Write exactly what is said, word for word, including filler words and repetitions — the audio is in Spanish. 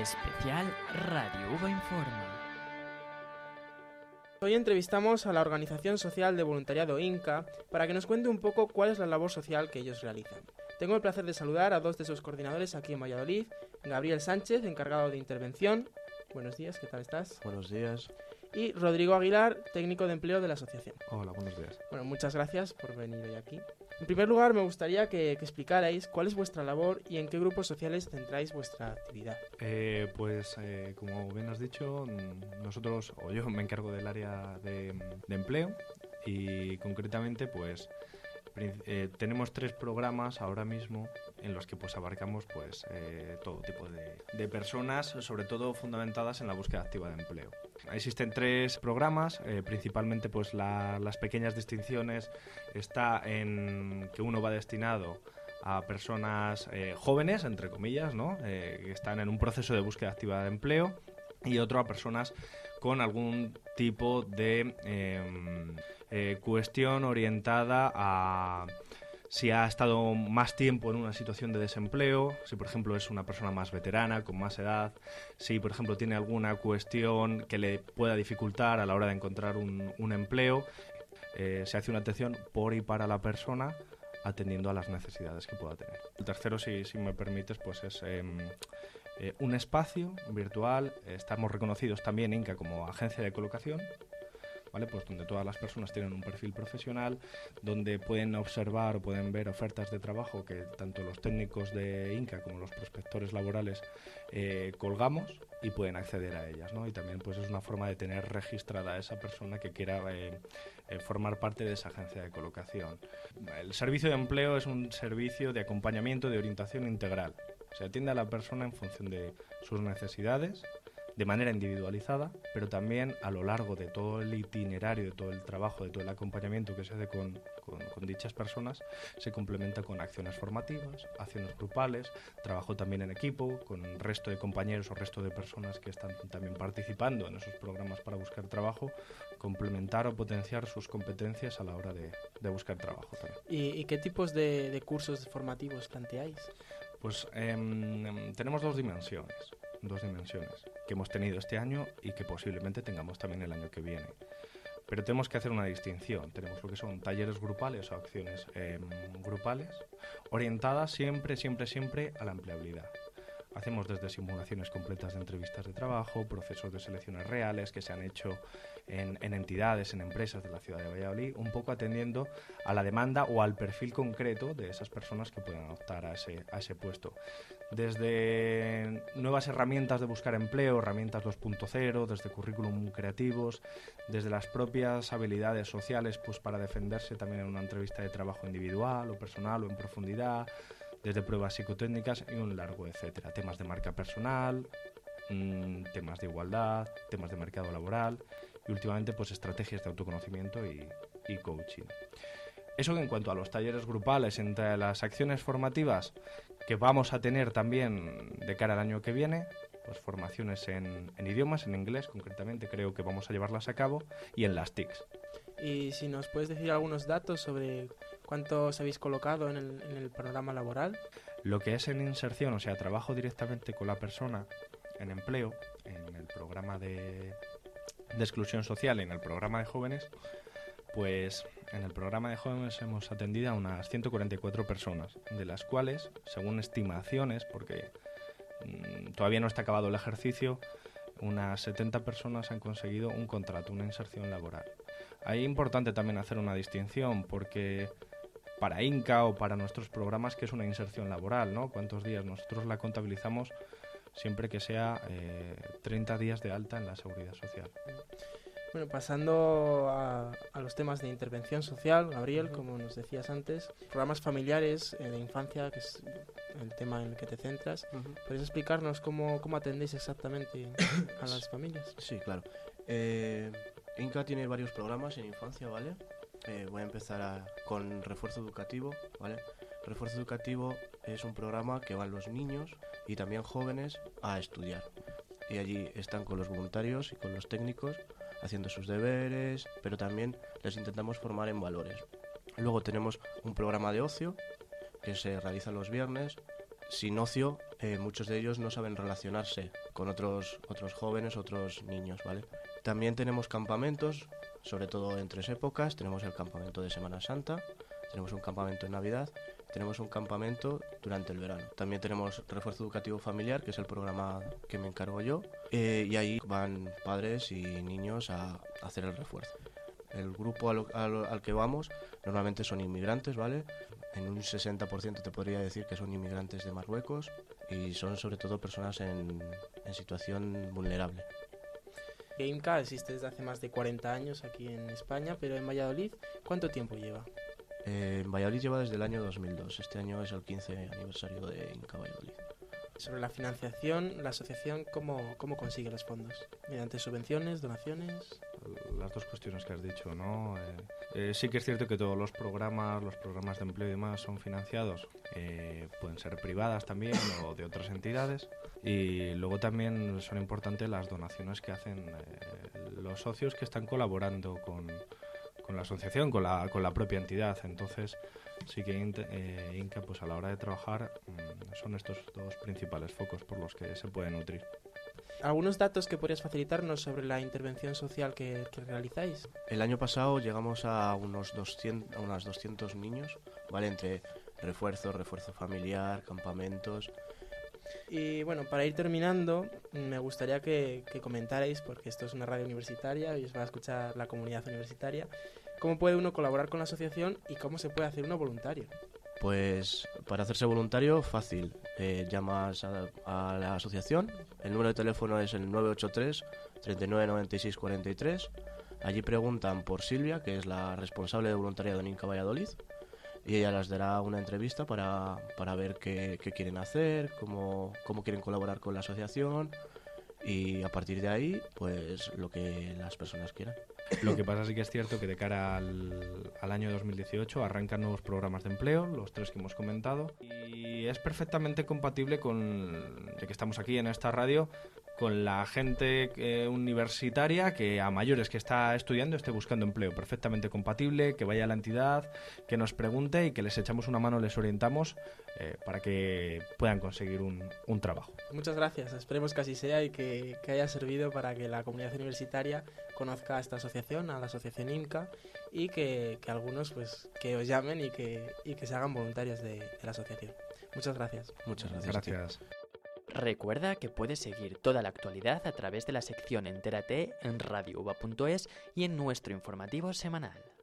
Especial Radio Uva Informa. Hoy entrevistamos a la Organización Social de Voluntariado Inca para que nos cuente un poco cuál es la labor social que ellos realizan. Tengo el placer de saludar a dos de sus coordinadores aquí en Valladolid, Gabriel Sánchez, encargado de intervención. Buenos días, ¿qué tal estás? Buenos días. Y Rodrigo Aguilar, técnico de empleo de la asociación. Hola, buenos días. Bueno, muchas gracias por venir hoy aquí. En primer lugar, me gustaría que, que explicarais cuál es vuestra labor y en qué grupos sociales centráis vuestra actividad. Eh, pues, eh, como bien has dicho, nosotros, o yo me encargo del área de, de empleo y concretamente, pues, eh, tenemos tres programas ahora mismo en los que pues abarcamos pues eh, todo tipo de, de personas, sobre todo fundamentadas en la búsqueda activa de empleo. Existen tres programas, eh, principalmente pues la, las pequeñas distinciones está en que uno va destinado a personas eh, jóvenes, entre comillas, ¿no? Eh, que están en un proceso de búsqueda activa de empleo, y otro a personas con algún tipo de eh, eh, cuestión orientada a si ha estado más tiempo en una situación de desempleo, si por ejemplo es una persona más veterana, con más edad, si por ejemplo tiene alguna cuestión que le pueda dificultar a la hora de encontrar un, un empleo. Eh, se hace una atención por y para la persona, atendiendo a las necesidades que pueda tener. El tercero, si, si me permites, pues es eh, eh, un espacio virtual. Estamos reconocidos también Inca como agencia de colocación, ¿vale? Pues donde todas las personas tienen un perfil profesional, donde pueden observar o pueden ver ofertas de trabajo que tanto los técnicos de Inca como los prospectores laborales eh, colgamos y pueden acceder a ellas, ¿no? Y también pues es una forma de tener registrada a esa persona que quiera eh, eh, formar parte de esa agencia de colocación. El servicio de empleo es un servicio de acompañamiento, de orientación integral. Se atiende a la persona en función de sus necesidades, de manera individualizada, pero también a lo largo de todo el itinerario, de todo el trabajo, de todo el acompañamiento que se hace con, con, con dichas personas, se complementa con acciones formativas, acciones grupales, trabajo también en equipo, con el resto de compañeros o resto de personas que están también participando en esos programas para buscar trabajo, complementar o potenciar sus competencias a la hora de, de buscar trabajo también. ¿Y, y qué tipos de, de cursos formativos planteáis? Pues eh, tenemos dos dimensiones. dos dimensiones que hemos tenido este año y que posiblemente tengamos también el año que viene. Pero tenemos que hacer una distinción. Tenemos lo que son talleres grupales o acciones eh, grupales orientadas siempre, siempre, siempre a la empleabilidad. Hacemos desde simulaciones completas de entrevistas de trabajo, procesos de selecciones reales que se han hecho en, en entidades, en empresas de la ciudad de Valladolid, un poco atendiendo a la demanda o al perfil concreto de esas personas que puedan optar a ese, a ese puesto. Desde nuevas herramientas de buscar empleo, herramientas dos punto cero, desde currículum creativos, desde las propias habilidades sociales pues para defenderse también en una entrevista de trabajo individual o personal o en profundidad, desde pruebas psicotécnicas y un largo etcétera. Temas de marca personal, mmm, temas de igualdad, temas de mercado laboral y últimamente pues estrategias de autoconocimiento y, y coaching. Eso en cuanto a los talleres grupales. Entre las acciones formativas que vamos a tener también de cara al año que viene, pues formaciones en, en idiomas, en inglés concretamente, creo que vamos a llevarlas a cabo, y en las T I Cs. Y si nos puedes decir algunos datos sobre cuántos habéis colocado en el, en el programa laboral. Lo que es en inserción, o sea, trabajo directamente con la persona en empleo, en el programa de, de exclusión social y en el programa de jóvenes, pues en el programa de jóvenes hemos atendido a unas ciento cuarenta y cuatro personas, de las cuales, según estimaciones, porque mmm, todavía no está acabado el ejercicio, unas setenta personas han conseguido un contrato, una inserción laboral. Ahí es importante también hacer una distinción, porque para Inca o para nuestros programas, ¿qué es una inserción laboral, ¿no? ¿Cuántos días? Nosotros la contabilizamos siempre que sea eh, treinta días de alta en la Seguridad Social. Bueno, pasando a, a los temas de intervención social, Gabriel, uh-huh. como nos decías antes, programas familiares eh, de infancia, que es el tema en el que te centras, uh-huh. ¿podrías explicarnos cómo, cómo atendéis exactamente a las familias? Sí, claro. Eh, Inca tiene varios programas en infancia, ¿vale? Eh, voy a empezar a, con refuerzo educativo, ¿vale? Refuerzo educativo es un programa que van los niños y también jóvenes a estudiar. Y allí están con los voluntarios y con los técnicos haciendo sus deberes, pero también les intentamos formar en valores. Luego tenemos un programa de ocio que se realiza los viernes. Sin ocio eh, muchos de ellos no saben relacionarse con otros, otros jóvenes, otros niños, ¿vale? También tenemos campamentos, sobre todo en tres épocas. Tenemos el campamento de Semana Santa, tenemos un campamento en Navidad, tenemos un campamento durante el verano. También tenemos refuerzo educativo familiar, que es el programa que me encargo yo, eh, y ahí van padres y niños a, a hacer el refuerzo. El grupo al, al, al que vamos normalmente son inmigrantes, ¿vale? En un sesenta por ciento te podría decir que son inmigrantes de Marruecos y son sobre todo personas en, en situación vulnerable. GameCa existe desde hace más de cuarenta años aquí en España, pero en Valladolid, ¿cuánto tiempo lleva? Eh, en Valladolid lleva desde el año dos mil dos. Este año es el quince aniversario de Inca Valladolid. Sobre la financiación, la asociación, ¿cómo, cómo consigue los fondos? ¿Mediante subvenciones, donaciones? Las dos cuestiones que has dicho, ¿no? Eh, eh, sí que es cierto que todos los programas, los programas de empleo y demás son financiados. Eh, pueden ser privadas también o de otras entidades. Y luego también son importantes las donaciones que hacen eh, los socios que están colaborando con, con la asociación, con la, con la propia entidad. Entonces, sí que eh, Inca, pues a la hora de trabajar, mmm, son estos dos principales focos por los que se puede nutrir. ¿Algunos datos que podrías facilitarnos sobre la intervención social que, que realizáis? El año pasado llegamos a unos doscientos, a unos doscientos niños, ¿vale? Entre refuerzo, refuerzo familiar, campamentos. Y bueno, para ir terminando, me gustaría que, que comentarais, porque esto es una radio universitaria y os va a escuchar la comunidad universitaria, cómo puede uno colaborar con la asociación y cómo se puede hacer uno voluntario. Pues para hacerse voluntario, fácil. Eh, llamas a, a la asociación, el número de teléfono es el nueve ocho tres, treinta y nueve noventa y seis cuarenta y tres. Allí preguntan por Silvia, que es la responsable de voluntariado en Inca Valladolid, y ella les dará una entrevista para, para ver qué, qué quieren hacer, cómo, cómo quieren colaborar con la asociación, y a partir de ahí, pues lo que las personas quieran. Lo que pasa sí que es cierto que de cara al, al año dos mil dieciocho arrancan nuevos programas de empleo, los tres que hemos comentado, y es perfectamente compatible con, ya que estamos aquí en esta radio, con la gente eh, universitaria que a mayores que está estudiando esté buscando empleo. Perfectamente compatible, que vaya a la entidad, que nos pregunte y que les echamos una mano, les orientamos eh, para que puedan conseguir un, un trabajo. Muchas gracias, esperemos que así sea y que, que haya servido para que la comunidad universitaria conozca a esta asociación, a la asociación Inca, y que, que algunos pues que os llamen y que, y que se hagan voluntarios de, de la asociación. Muchas gracias. Muchas gracias. Gracias. Recuerda que puedes seguir toda la actualidad a través de la sección Entérate en radio uva punto es y en nuestro informativo semanal.